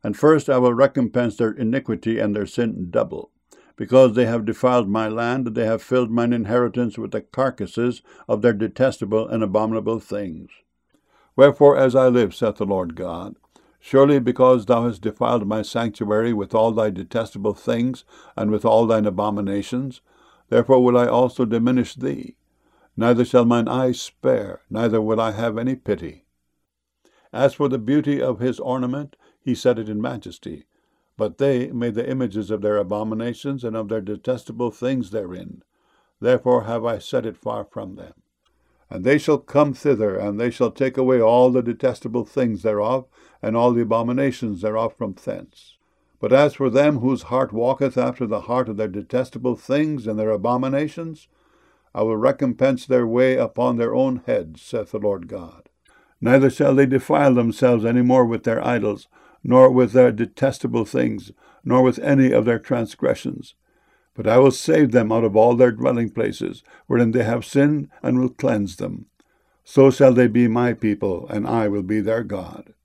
And first I will recompense their iniquity and their sin double. Because they have defiled my land, they have filled mine inheritance with the carcasses of their detestable and abominable things. Wherefore, as I live, saith the Lord God, surely because thou hast defiled my sanctuary with all thy detestable things and with all thine abominations, therefore will I also diminish thee. Neither shall mine eyes spare, neither will I have any pity. As for the beauty of his ornament, he set it in majesty. But they made the images of their abominations and of their detestable things therein. Therefore have I set it far from them. And they shall come thither, and they shall take away all the detestable things thereof, and all the abominations thereof from thence. But as for them whose heart walketh after the heart of their detestable things and their abominations, I will recompense their way upon their own heads, saith the Lord God. Neither shall they defile themselves any more with their idols, nor with their detestable things, nor with any of their transgressions. But I will save them out of all their dwelling places, wherein they have sinned, and will cleanse them. So shall they be my people, and I will be their God.